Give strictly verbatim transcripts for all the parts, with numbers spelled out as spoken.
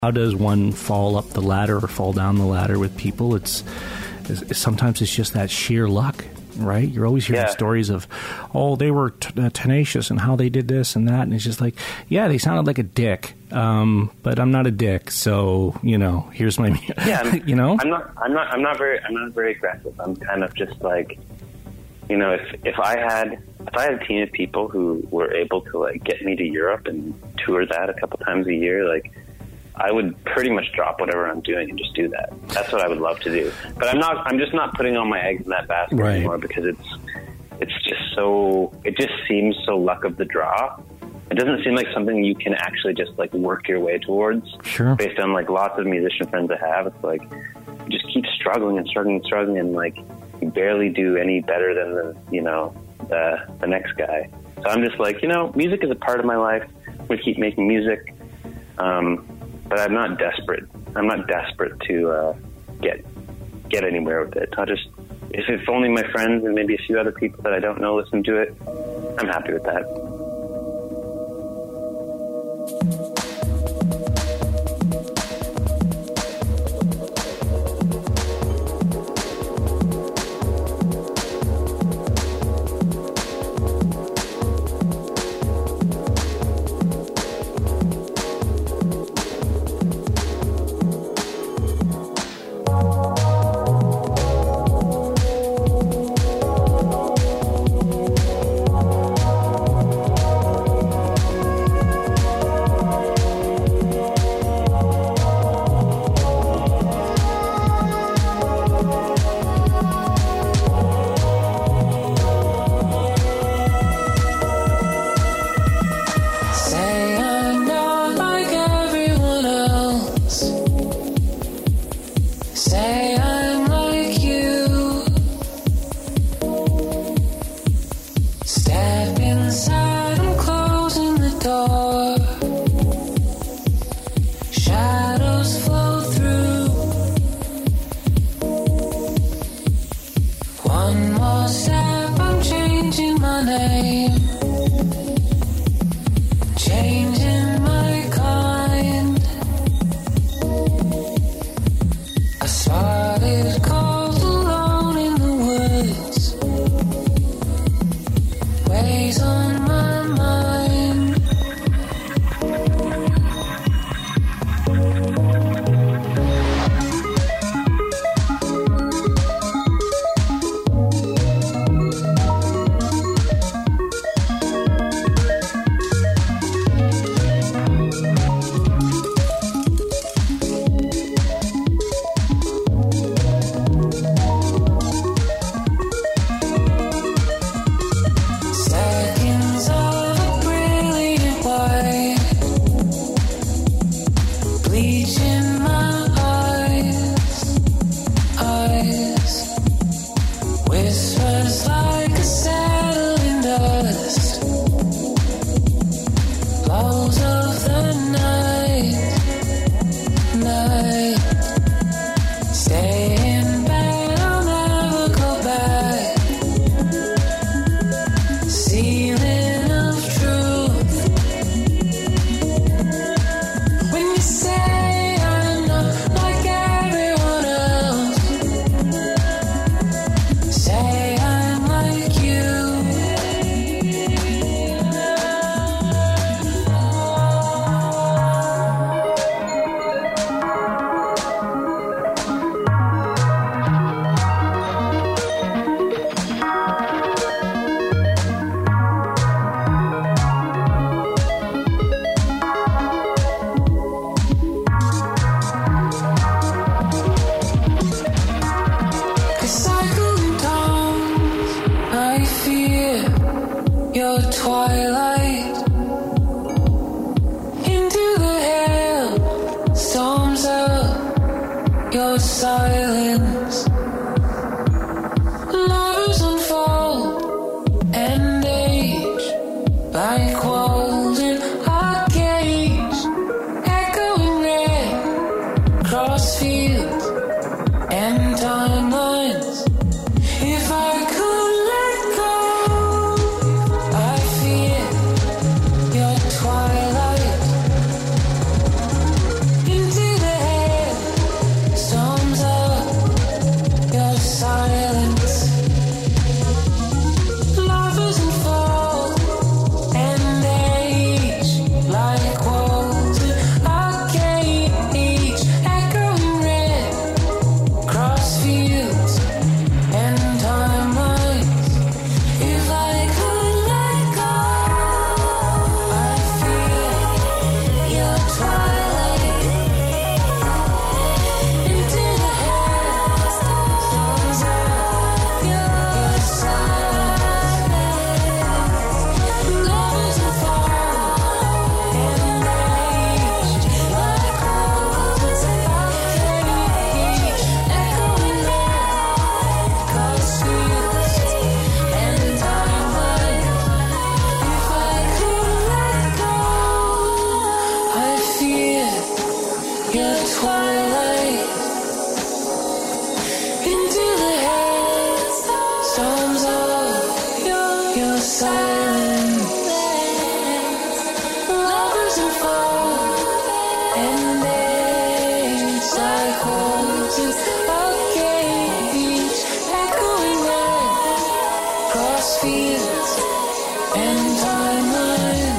How does one fall up the ladder or fall down the ladder with people? It's, it's sometimes it's just that sheer luck, right? You're always hearing Yeah. stories of, oh, they were t- uh, tenacious and how they did this and that, and it's just like, yeah, they sounded like a dick, um, but I'm not a dick, so you know, here's my, Yeah, I'm, you know, I'm not, I'm not, I'm not very, I'm not very aggressive. I'm kind of just like, you know, if if I had, if I had a team of people who were able to like get me to Europe and tour that a couple times a year, like, I would pretty much drop whatever I'm doing and just do that. That's what I would love to do. But I'm not, I'm just not putting all my eggs in that basket Right. anymore, because it's, it's just so, it just seems so luck of the draw. It doesn't seem like something you can actually just like work your way towards. Sure. Based on like lots of musician friends I have, it's like, you just keep struggling and struggling and struggling, and like, you barely do any better than the, you know, the, the next guy. So I'm just like, you know, music is a part of my life. I'm going to keep making music. Um, But I'm not desperate. I'm not desperate to uh, get get anywhere with it. I'll just, if if only my friends and maybe a few other people that I don't know listen to it, I'm happy with that. Say I'm not like everyone else. Say I'm like you. Step inside, I'm closing the door. Shadows flow through. One more step, I'm changing my name. Changing my kind. I spotted calls alone in the woods. Weighs on my mind. Seconds of a brilliant white, bleach in my eyes, eyes. Whispers like a settling dust, blows of the night, night. Stay in bed, I'll never go back. Ceiling of truth. When you say I'm not like everyone else, say I'm like you. Cycling dawns, I fear your twilight. Into the hail, storms up your silence. Lovers unfold and age like walls in a cage. Echoing red, cross fields and timelines. If I could let go, I fear your twilight. Into your twilight, into the storms of your, your silence. Lovers and fall, and days like holes in a cage, echoing red across fields and timelines.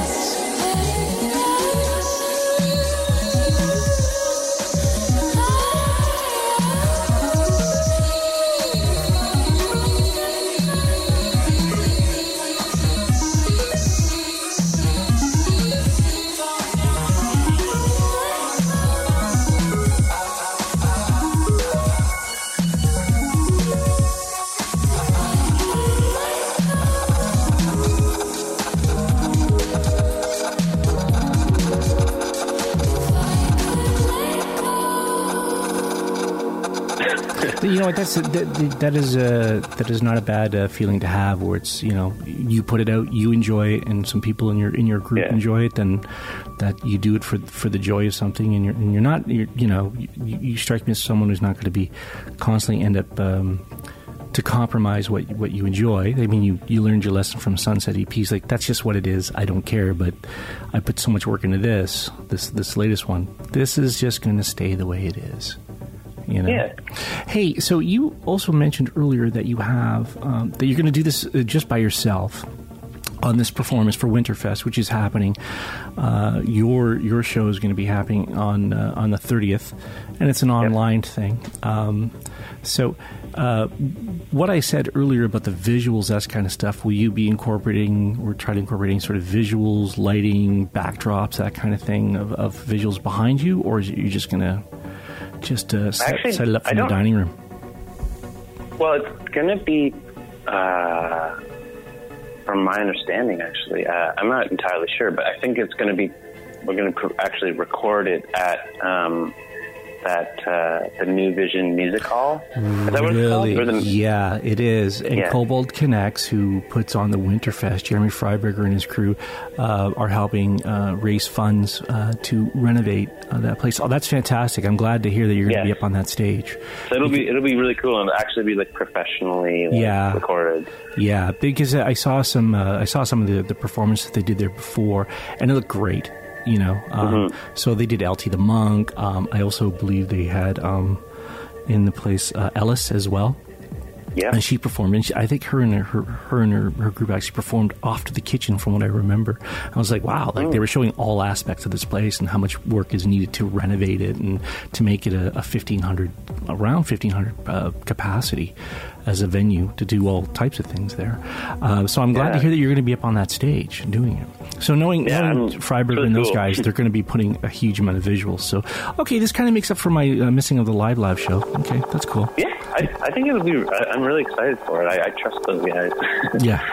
You know what? That's that, that is a that is not a bad uh, feeling to have. Where it's, you know, you put it out, you enjoy it, and some people in your in your group Yeah. enjoy it. Then that you do it for for the joy of something, and you're and you're not you're, you know you, you strike me as someone who's not going to be constantly end up um, to compromise what what you enjoy. I mean, you you learned your lesson from Sunset E Ps. Like, that's just what it is. I don't care, but I put so much work into this this this latest one. This is just going to stay the way it is. You know? Yeah. Hey, so you also mentioned earlier that you have um, that you're going to do this uh, just by yourself on this performance for Winterfest, which is happening. Uh, your your show is going to be happening on uh, on the thirtieth, and it's an online thing. Um, so, uh, what I said earlier about the visuals, that kind of stuff, will you be incorporating or try to incorporating sort of visuals, lighting, backdrops, that kind of thing of, of visuals behind you, or is it you just going to just uh, set, Actually, set it up I from the don't- dining room? Well, it's going to be, uh, from my understanding, actually, uh, I'm not entirely sure, but I think it's going to be, we're going to pr- actually record it at um, that uh, the New Vision Music Hall. Is that what it's called? Really? Or the- Yeah, it is. And Yeah. Kobold Connects, who puts on the Winterfest, Jeremy Freiberger and his crew, uh, are helping uh, raise funds uh, to renovate uh, that place. Oh, that's fantastic. I'm glad to hear that you're going to Yeah. be up on that stage. So it'll be it'll be really cool and actually be like professionally like, Yeah. recorded. Yeah, because I saw some uh, I saw some of the, the performances they did there before, and it looked great. You know, um, Mm-hmm. so they did L T the Monk. Um, I also believe they had um, in the place uh, Ellis as well. Yeah. And she performed, and she, I think her and her, her and her, her group actually performed off to the kitchen, from what I remember. I was like, wow, like they were showing all aspects of this place and how much work is needed to renovate it and to make it a, a fifteen hundred, around fifteen hundred uh, capacity as a venue to do all types of things there. Uh, so I'm glad Yeah. to hear that you're going to be up on that stage doing it. So knowing, Yeah, knowing I'm- Freiberg really and those cool. guys, they're going to be putting a huge amount of visuals. So, okay, this kind of makes up for my uh, missing of the live live show. Okay, that's cool. Yeah, I, I think it'll be. I, I'm really excited for it. I, I trust those guys. Yeah.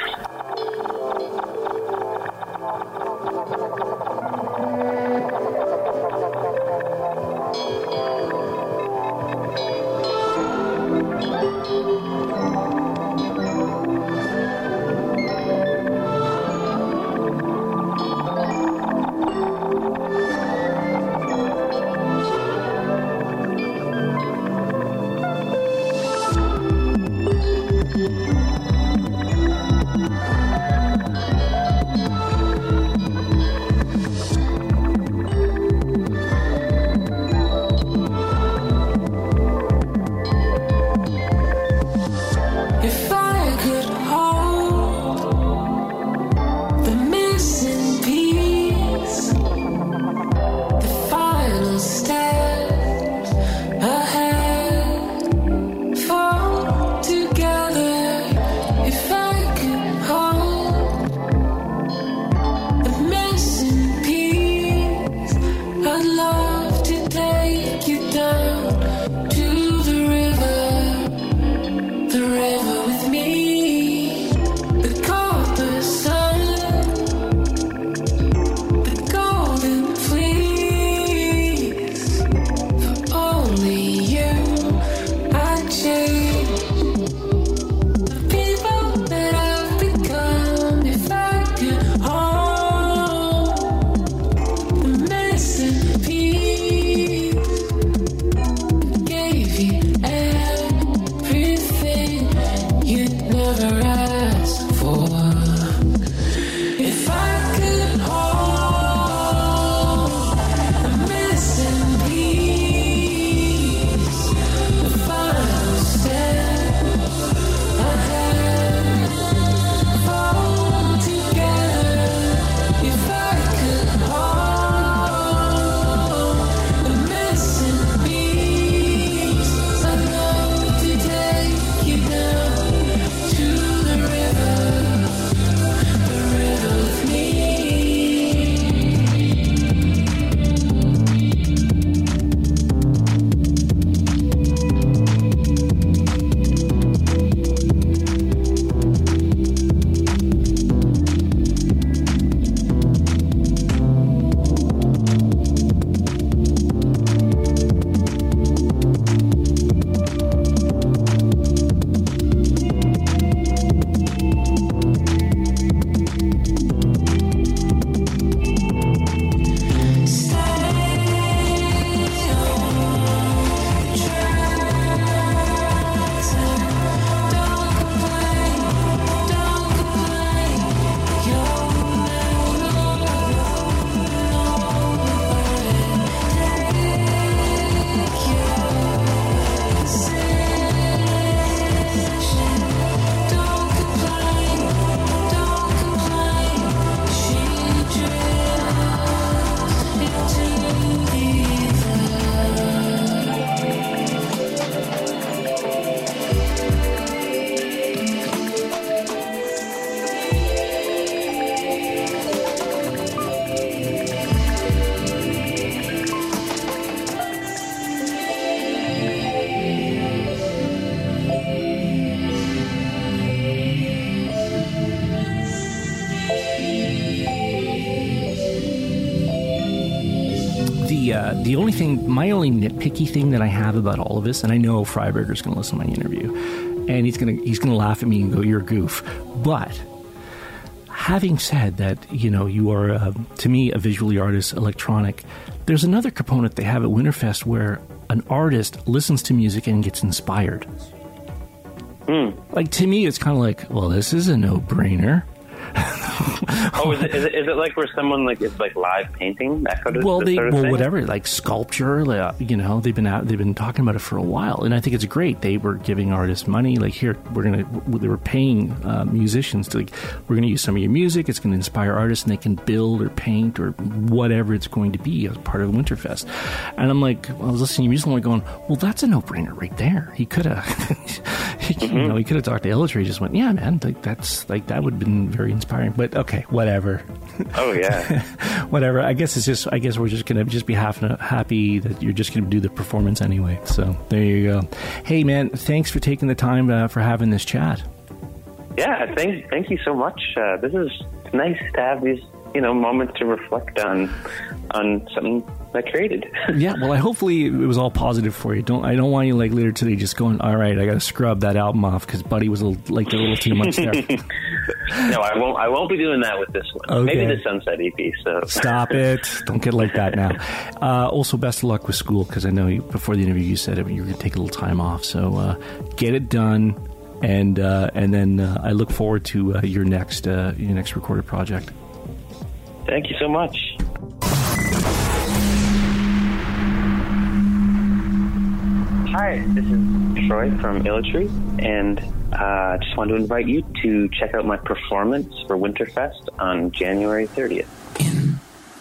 the only thing, my only nitpicky thing that I have about all of this, and I know Freiberger's going to listen to my interview, and he's going to he's going to laugh at me and go, "You're a goof," but having said that, you know, you are, uh, to me, a visually artist, electronic. There's another component they have at Winterfest where an artist listens to music and gets inspired. Mm. Like, to me, it's kind of like, well, this is a no-brainer. Oh, is it, is it is it like where someone like it's like live painting that sort of, well, they sort of well thing? whatever, like sculpture, uh, you know, they've been out, they've been talking about it for a while, and I think it's great. They were giving artists money, like here we're gonna, they were paying uh, musicians to like, we're gonna use some of your music. It's gonna inspire artists, and they can build or paint or whatever it's going to be as part of Winterfest. And I'm like, I was listening to music, and I'm going, well, that's a no-brainer right there. He could have, mm-hmm. you know, he could have talked to Illusory. Just went, yeah, man, like that's like that would have been very inspiring. But okay, whatever. Oh yeah, whatever. I guess it's just. I guess we're just gonna just be half happy that you're just gonna do the performance anyway. So there you go. Hey man, thanks for taking the time uh, for having this chat. Yeah, thank thank you so much. Uh, this is nice to have these you know moments to reflect on on something I created. Yeah, well, I hopefully it was all positive for you. Don't I don't want you like later today just going, all right, I got to scrub that album off because Buddy was a little, like a little too much there. No, I won't. I won't be doing that with this one. Okay. Maybe the Sunset E P. So stop it! Don't get like that now. Uh, also, best of luck with school because I know you, before the interview you said you were going to take a little time off. So uh, get it done, and uh, and then uh, I look forward to uh, your next uh, your next recorded project. Thank you so much. Hi, this is Troy from Illusory, and I uh, just wanted to invite you to check out my performance for Winterfest on January thirtieth. In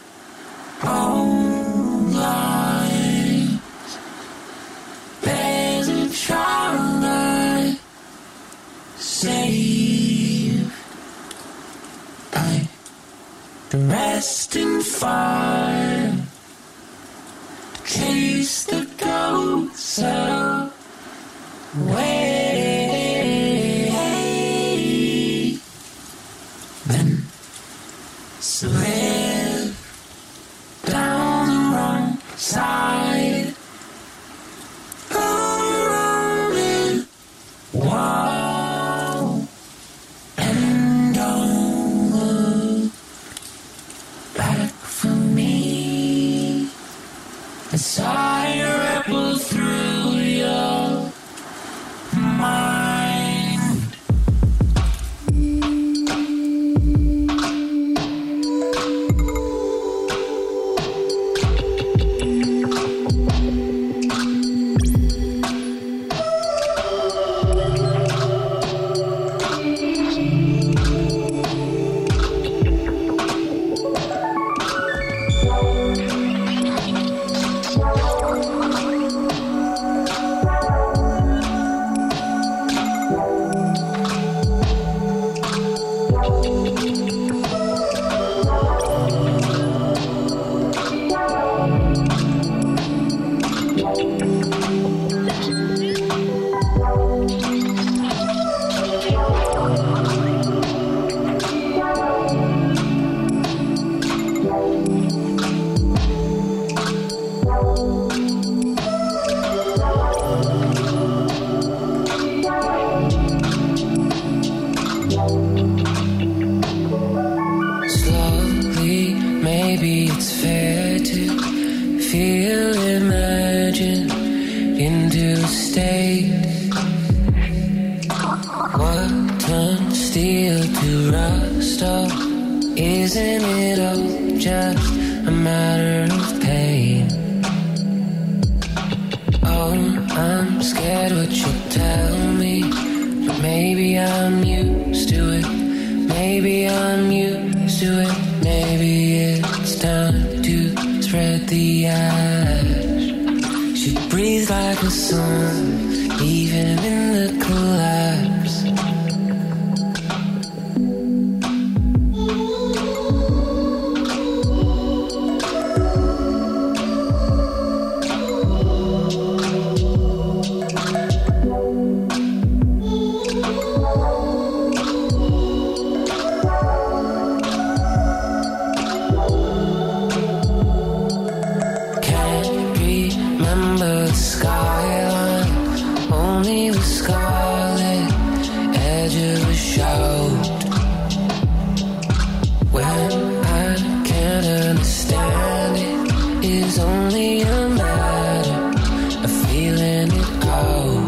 all lives, there's a child I saved by the resting fire. Chase the ghosts away. Then slip down the wrong side of a rolling wall, and don't look back for me. As I ripple through your mind. Slowly, maybe it's fair to feel imagined into a state. What turns steel to rust off? Isn't it all just a matter of pain? Oh, I'm scared what you'll tell me, but maybe I'm used to it. Maybe I'm used to it. Maybe it's time to spread the ash. She breathes like a sun, even in the collapse. Can't remember the skyline, only the scarlet edge of a shout. When I can't understand it, is only a matter of feeling it out.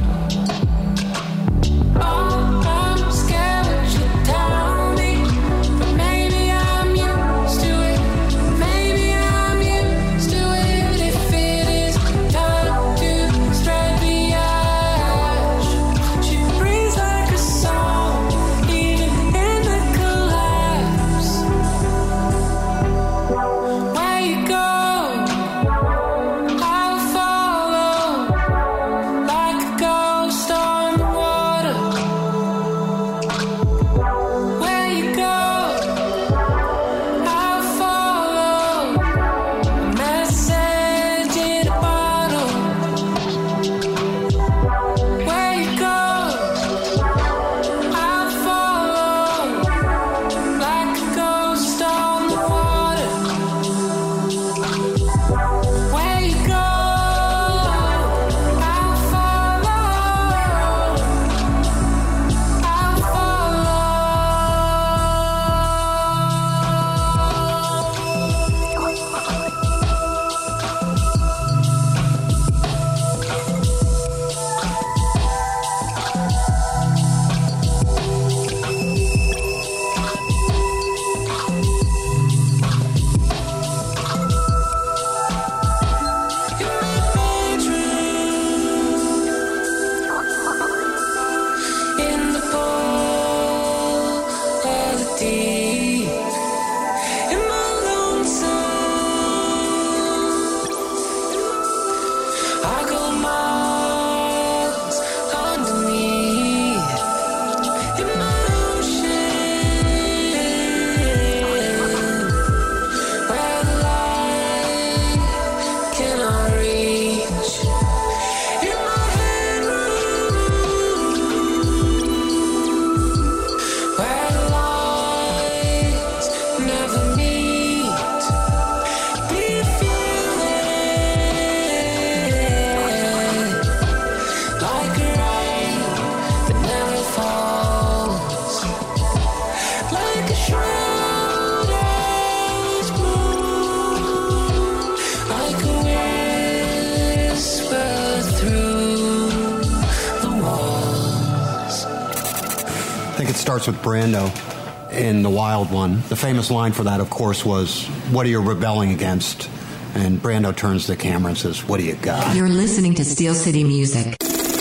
Starts with Brando in The Wild One. The famous line for that, of course, was, "What are you rebelling against?" And Brando turns to the camera and says, "What do you got?" You're listening to Steel City Music.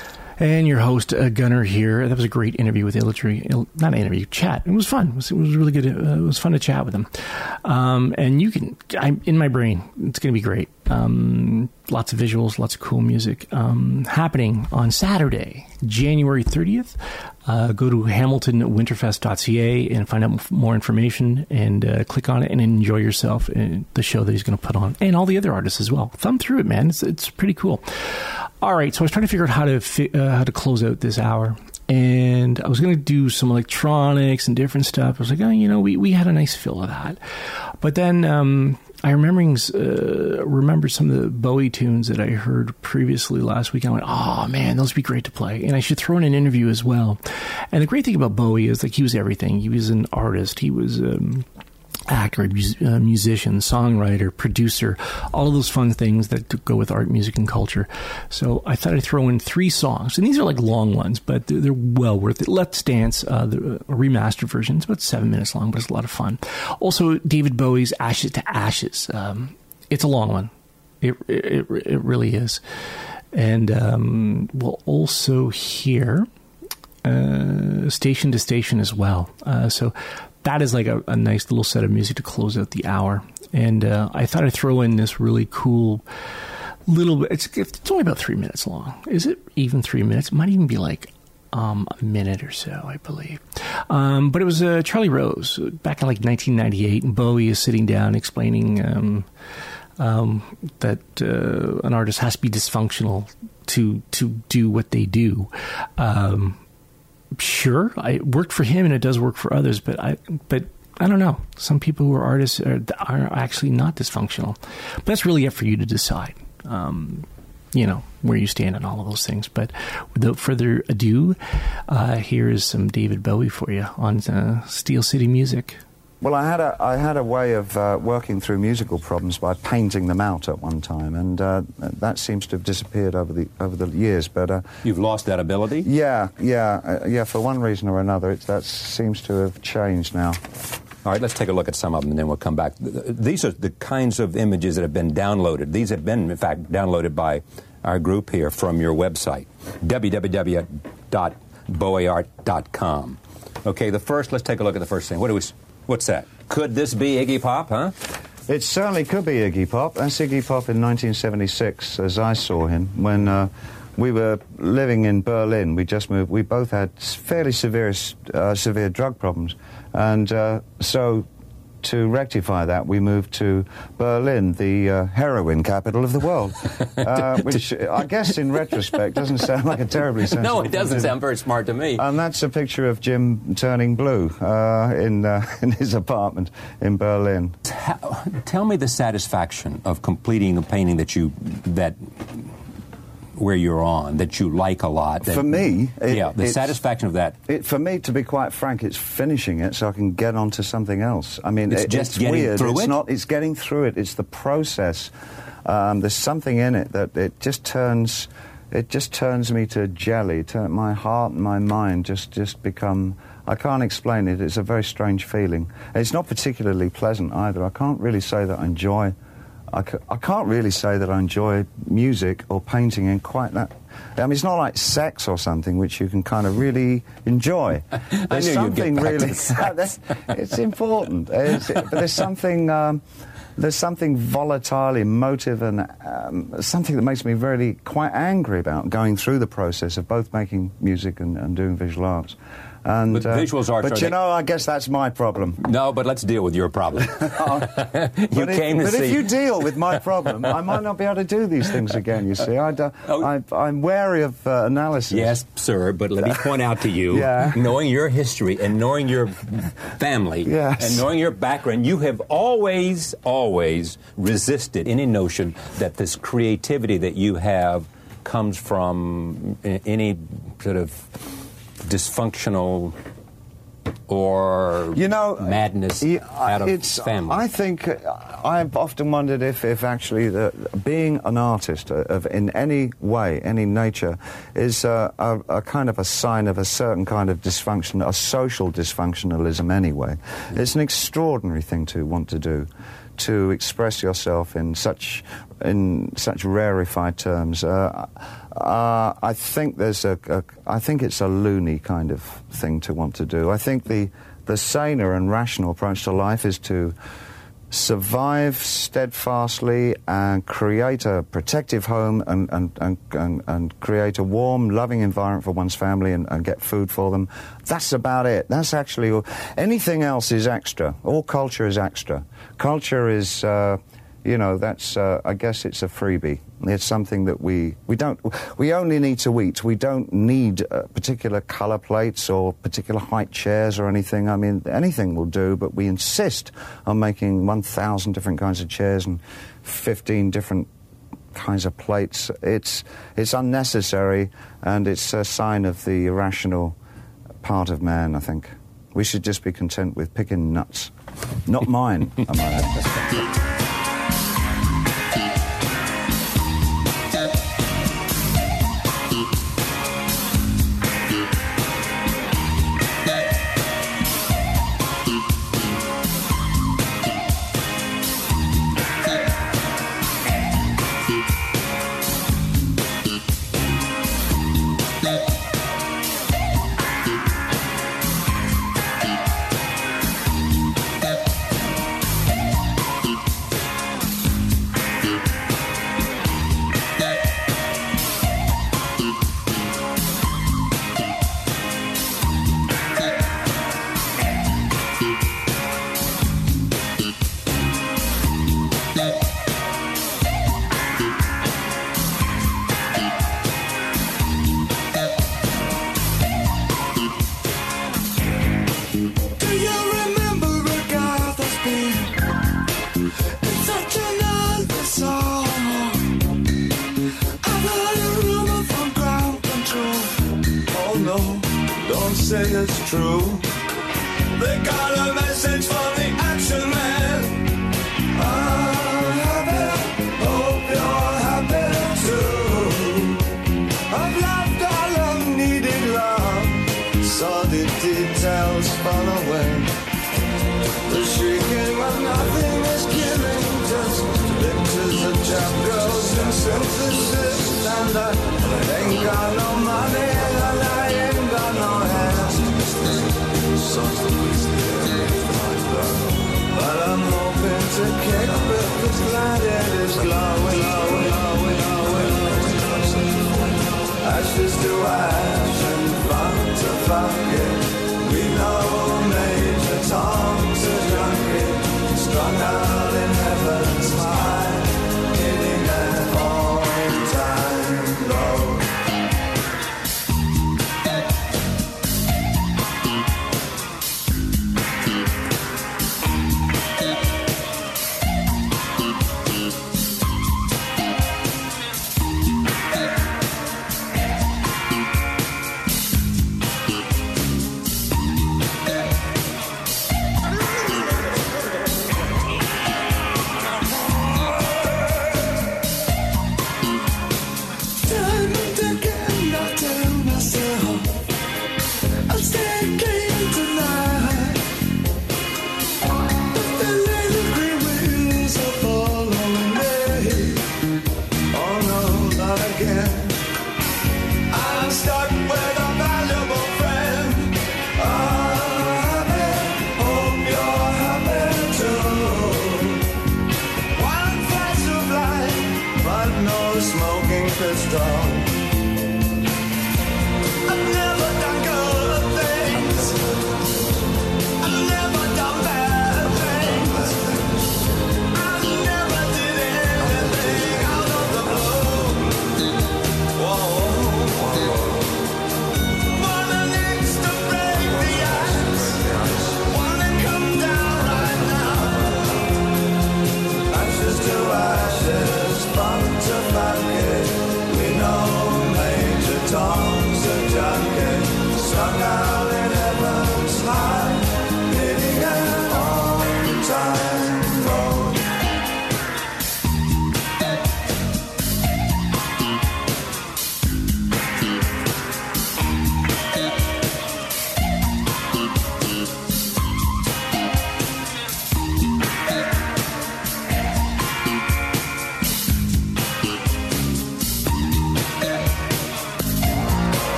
And your host, uh, Gunnar here. That was a great interview with Illatry. Not an interview, chat. It was fun. It was, it was really good. Uh, it was fun to chat with him. Um, and you can, I'm in my brain. It's going to be great. Um, lots of visuals, lots of cool music. Um, happening on Saturday, January thirtieth. Uh, go to hamilton winterfest dot c a and find out more information and uh, click on it and enjoy yourself in the show that he's going to put on. And all the other artists as well. Thumb through it, man. It's, it's pretty cool. All right, so I was trying to figure out how to fi- uh, how to close out this hour, and I was going to do some electronics and different stuff. I was like, oh, you know, we, we had a nice fill of that, but then um, I remembering uh, remembered some of the Bowie tunes that I heard previously last week. I went, oh man, those would be great to play, and I should throw in an interview as well. And the great thing about Bowie is like he was everything. He was an artist. He was. Um, actor, uh, musician, songwriter, producer, all of those fun things that go with art, music, and culture. So I thought I'd throw in three songs, and these are like long ones, but they're, they're well worth it. Let's Dance, uh, the uh, remastered version. It's about seven minutes long, but it's a lot of fun. Also, David Bowie's Ashes to Ashes. Um, it's a long one. It, it, it really is. And um, we'll also hear uh, Station to Station as well. Uh, so that is like a, a nice little set of music to close out the hour. And uh, I thought I'd throw in this really cool little bit. It's, it's only about three minutes long. Is it even three minutes? It might even be like um, a minute or so, I believe. Um, but it was uh, Charlie Rose back in like nineteen ninety-eight. And Bowie is sitting down explaining um, um, that uh, an artist has to be dysfunctional to, to do what they do. Um Sure, it worked for him and it does work for others, but I, but I don't know. Some people who are artists are, are actually not dysfunctional. But that's really up for you to decide. Um, you know, where you stand on all of those things. But without further ado, uh, here is some David Bowie for you on uh, Steel City Music. Well, I had a I had a way of uh, working through musical problems by painting them out at one time, and uh, that seems to have disappeared over the over the years. But uh, you've lost that ability? Yeah, yeah, uh, yeah. For one reason or another, it, that seems to have changed now. All right, let's take a look at some of them, and then we'll come back. These are the kinds of images that have been downloaded. These have been, in fact, downloaded by our group here from your website, w w w dot bowie art dot com. Okay, the first. Let's take a look at the first thing. What do we? What's that? Could this be Iggy Pop, huh? It certainly could be Iggy Pop. That's Iggy Pop in nineteen seventy-six, as I saw him, when uh, we were living in Berlin. We just moved. We both had fairly severe, uh, severe drug problems. And uh, so to rectify that, we moved to Berlin, the uh, heroin capital of the world, uh, which I guess in retrospect doesn't sound like a terribly sensible No, it doesn't thing. sound very smart to me. And that's a picture of Jim turning blue uh, in, uh, in his apartment in Berlin. Tell, tell me the satisfaction of completing the painting that you, that where you're on, that you like a lot. That, for me... It, yeah, the satisfaction of that. It, for me, to be quite frank, it's finishing it so I can get on to something else. I mean, it's it, just it's getting weird. through it's it? Not, it's getting through it. It's the process. Um, there's something in it that it just turns... It just turns me to jelly. Turn, my heart and my mind just, just become... I can't explain it. It's a very strange feeling. It's not particularly pleasant either. I can't really say that I enjoy... I, c I can't really say that I enjoy music or painting in quite that... I mean, it's not like sex or something, which you can kind of really enjoy. There's something really... It's important. It's, but there's something... Um, there's something volatile, emotive, and um, something that makes me really quite angry about going through the process of both making music and, and doing visual arts. And, but uh, visuals are... But, you know, I guess that's my problem. No, but let's deal with your problem. oh, you but came if, to but see... if you deal with my problem, I might not be able to do these things again, you see. I do, oh. I, I'm wary of uh, analysis. Yes, sir, but let me point out to you, yeah. knowing your history and knowing your family yes. and knowing your background, you have always, always resisted any notion that this creativity that you have comes from any sort of dysfunctional or you know, madness yeah, out of it's, family. I think uh, I've often wondered if, if actually the, being an artist of in any way, any nature, is uh, a, a kind of a sign of a certain kind of dysfunction, a social dysfunctionalism anyway. Mm. It's an extraordinary thing to want to do, to express yourself in such in such rarefied terms. Uh, uh, I think there's a, a. I think it's a loony kind of thing to want to do. I think the the saner and rational approach to life is to survive steadfastly and create a protective home and and and, and, and create a warm, loving environment for one's family and, and get food for them. That's about it. That's actually all. Anything else is extra. All culture is extra. Culture is, uh, you know, that's, uh, I guess it's a freebie. It's something that we, we don't, we only need to eat. We don't need uh, particular colour plates or particular height chairs or anything. I mean, anything will do, but we insist on making one thousand different kinds of chairs and fifteen different kinds of plates. It's, it's unnecessary, and it's a sign of the irrational part of man, I think. We should just be content with picking nuts. Not mine, I might add. won't say it's true. They got a message from the action man. I'm happy, hope you're happy too. I've loved all I've needed love, saw the details fall away. The shrieking when nothing is killing, just pictures of chap girls and synthesis. And I ain't got no money and I ain't got no hands. But I'm hoping to kick with the planet is glowing, glowing, glowing, glowing. Ashes to ash and fun to fuck it. We know Major Tom's a junkie, strung out in heaven's high, hitting an all-time low. Ashes to ashes, fun to fuck it. We know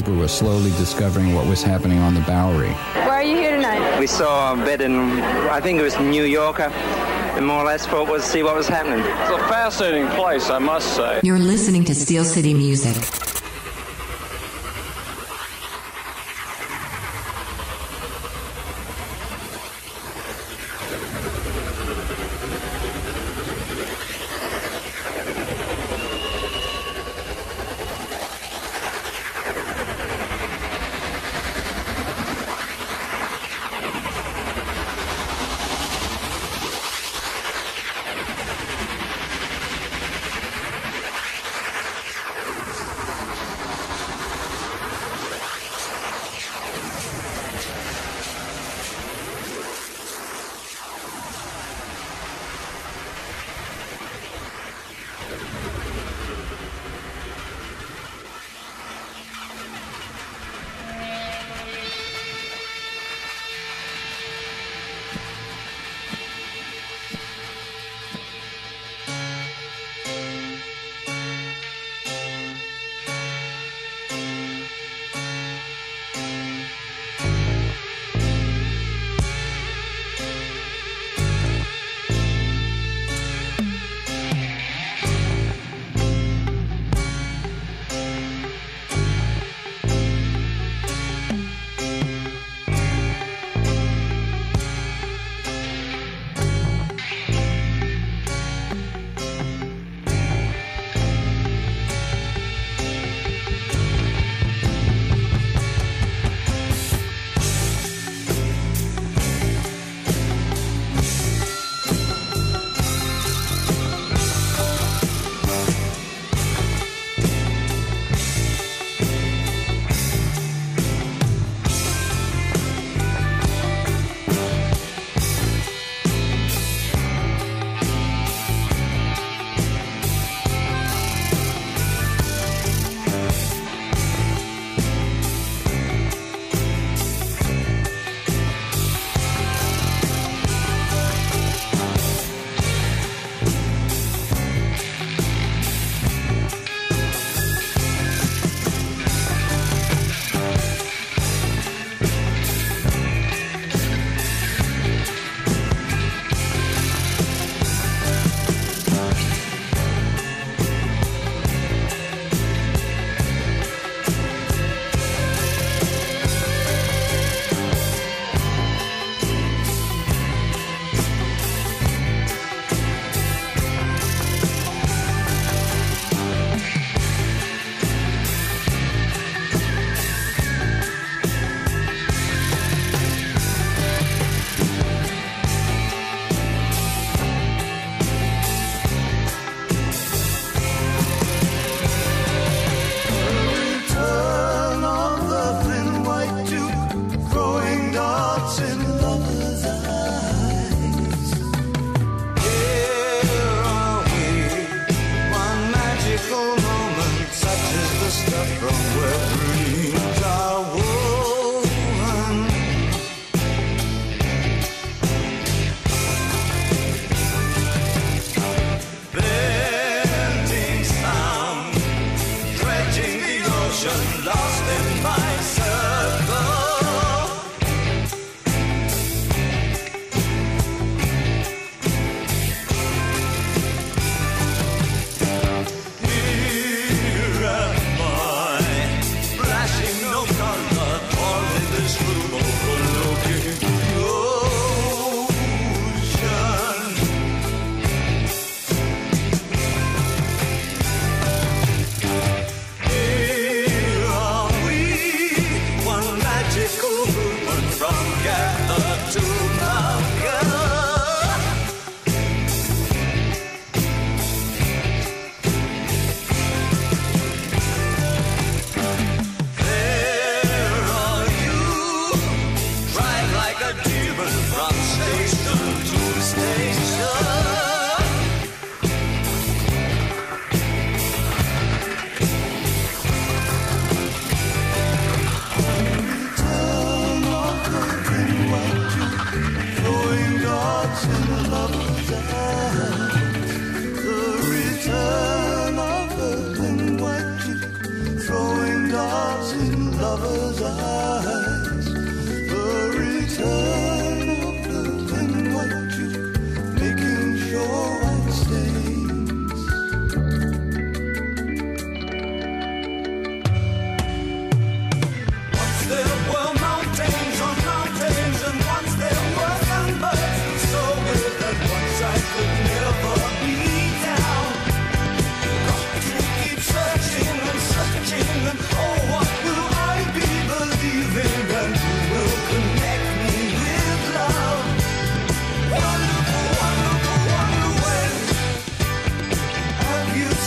people were slowly discovering what was happening on the Bowery. Why are you here tonight? We saw a bit in, I think it was New Yorker, and more or less thought was see what was happening. It's a fascinating place, I must say. You're listening to Steel City Music.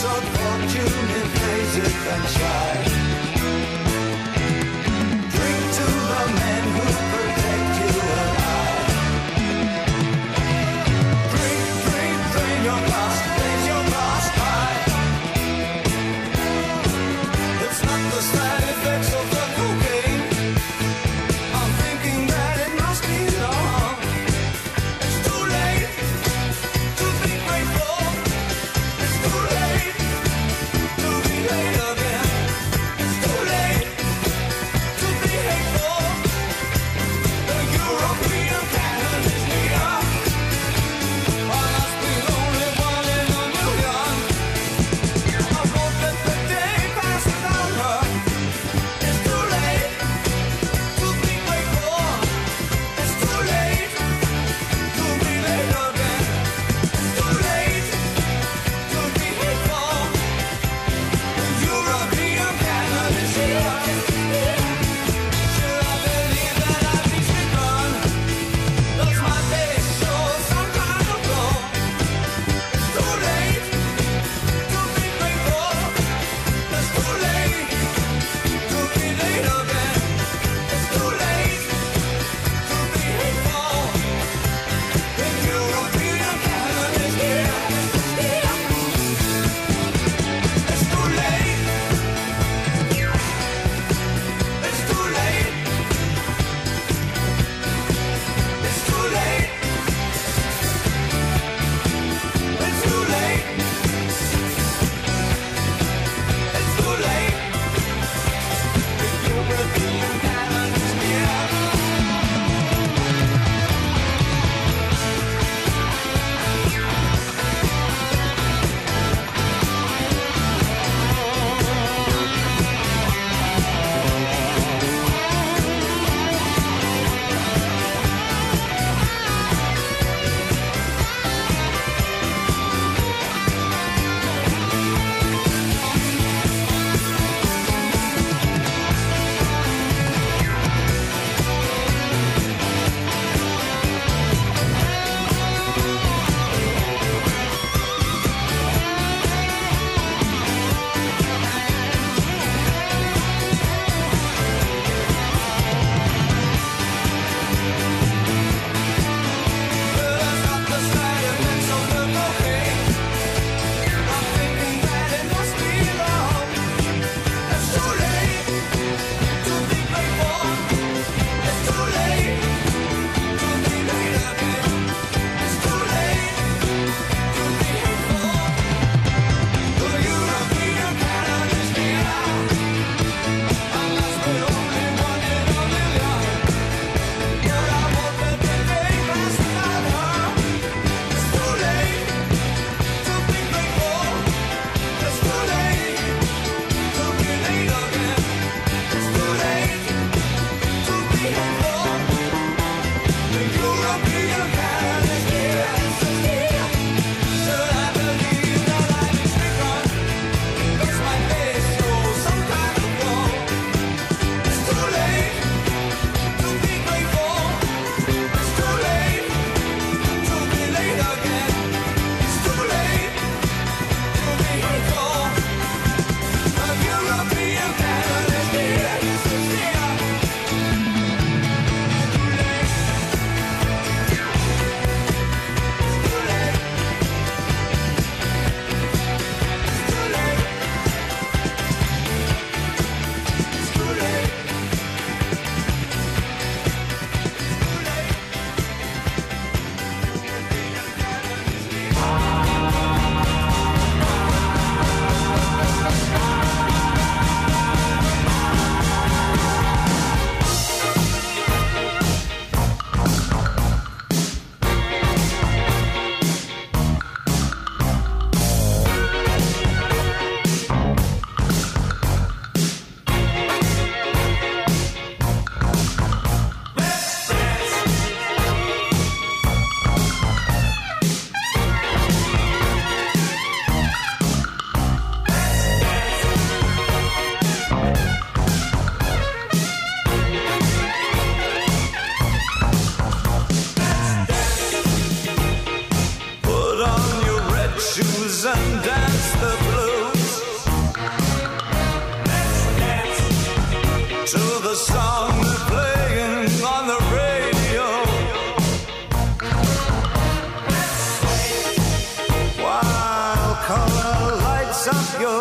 unsought fortune evasive and shy. Drink to the men who protect you and I. Drink, drink, drain your glass, raise your glass high. It's not the side effects of the cocaine. I'm thinking that it must be long. It's too late to be grateful. It's too late to be late again. It's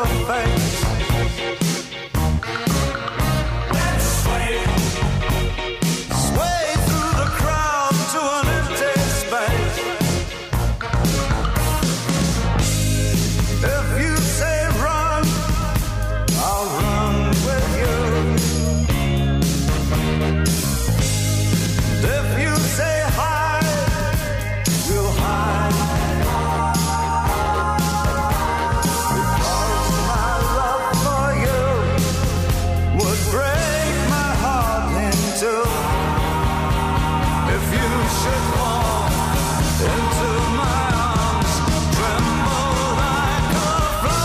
your face. Sway, sway through the crowd to an empty space. If you say run, I'll run with you. If you say hide, we'll hide. Because my love for you would break my heart in two. If you should fall into my arms, tremble like a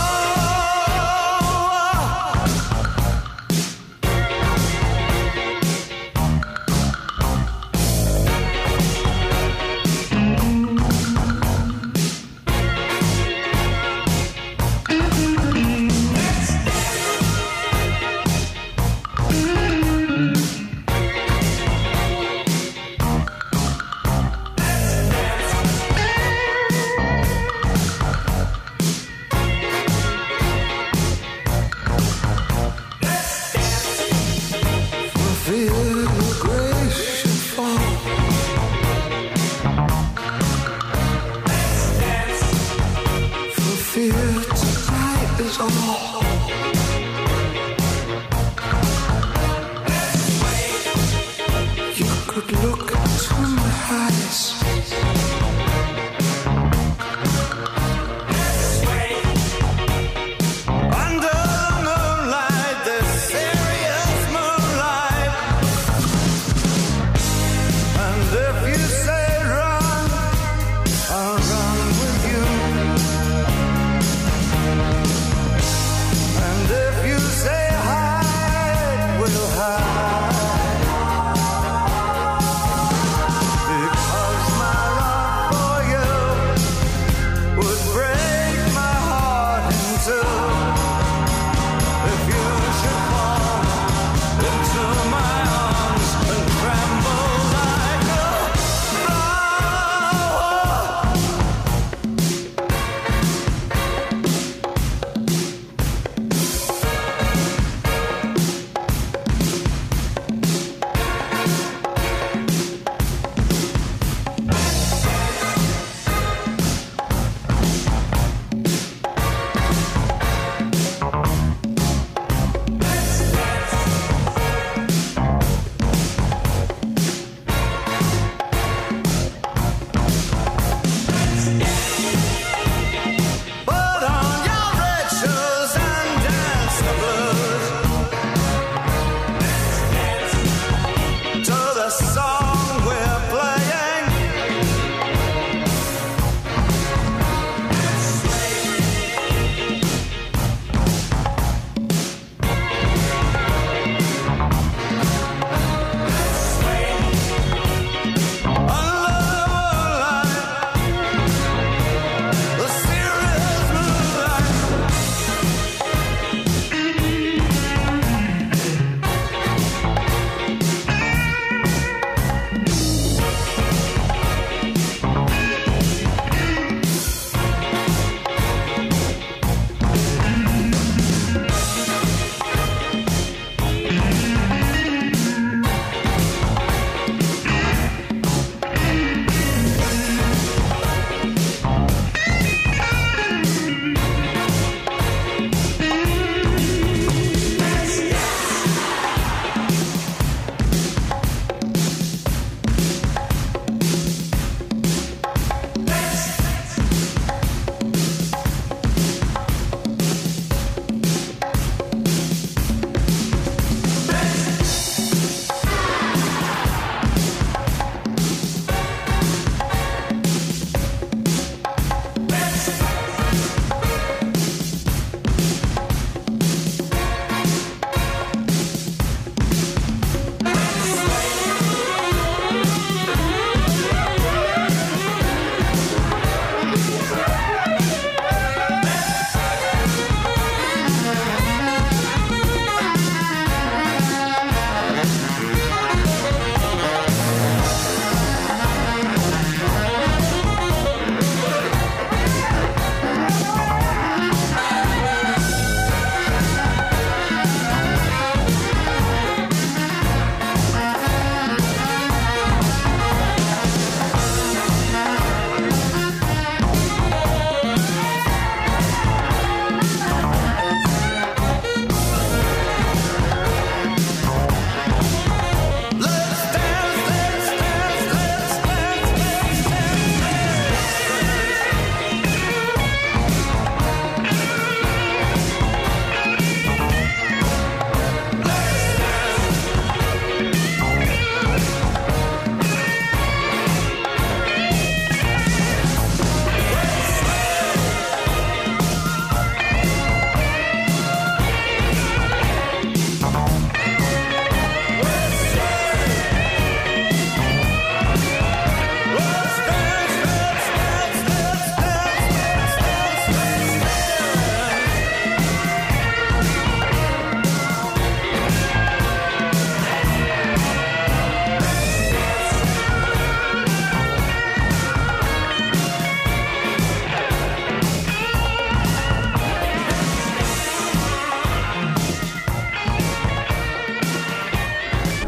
feel your grace should fall. For fear tonight is all. You could look into my eyes. Under the moonlight, this serious moonlight. And if you say run, I'll run with you. And if you say hide, we'll hide. Because my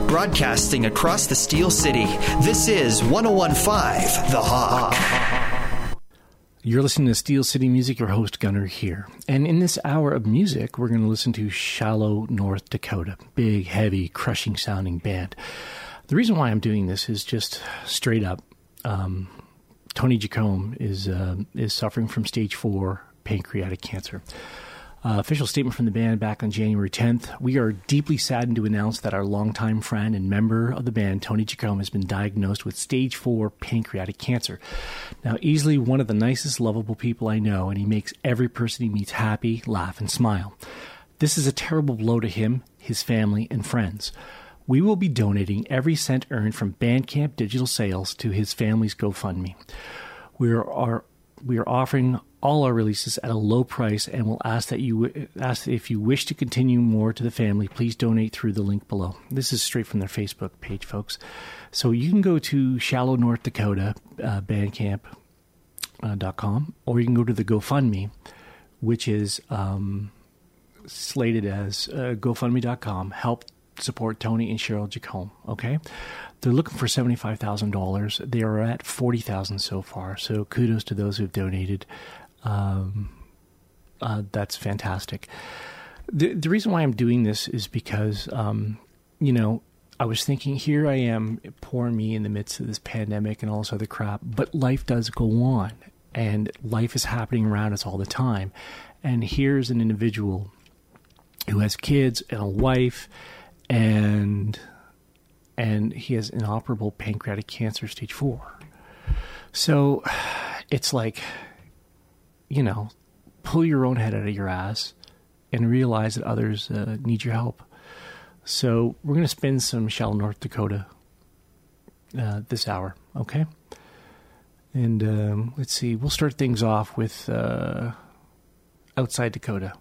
broadcasting across the Steel City. This is one oh one point five The Hawk. You're listening to Steel City Music, your host Gunner here. And in this hour of music, we're going to listen to Shallow, North Dakota. Big, heavy, crushing sounding band. The reason why I'm doing this is just straight up. Um, Tony Jacome is, uh, is suffering from stage four pancreatic cancer. Uh, official statement from the band back on January tenth. We are deeply saddened to announce that our longtime friend and member of the band, Tony Jacome, has been diagnosed with stage four pancreatic cancer. Now, easily one of the nicest, lovable people I know, and he makes every person he meets happy, laugh, and smile. This is a terrible blow to him, his family, and friends. We will be donating every cent earned from Bandcamp digital sales to his family's GoFundMe. We are, are we are offering all our releases at a low price, and we'll ask that you ask if you wish to continue more to the family, please donate through the link below. This is straight from their Facebook page, folks. So you can go to Shallow, North Dakota, uh, bandcamp dot com, or you can go to the GoFundMe, which is um, slated as uh, GoFundMe dot com. Help support Tony and Cheryl Jacome, okay? They're looking for seventy-five thousand dollars. They are at forty thousand dollars so far, so kudos to those who have donated. Um, uh, that's fantastic. The, the reason why I'm doing this is because, um, you know, I was thinking, here I am, poor me in the midst of this pandemic and all this other crap, but life does go on, and life is happening around us all the time. And here's an individual who has kids and a wife, and and he has inoperable pancreatic cancer, stage four. So it's like, you know, pull your own head out of your ass and realize that others uh, need your help. So we're going to spin some Shallow, North Dakota uh, this hour, okay? And um, let's see, we'll start things off with uh, Outside Dakota.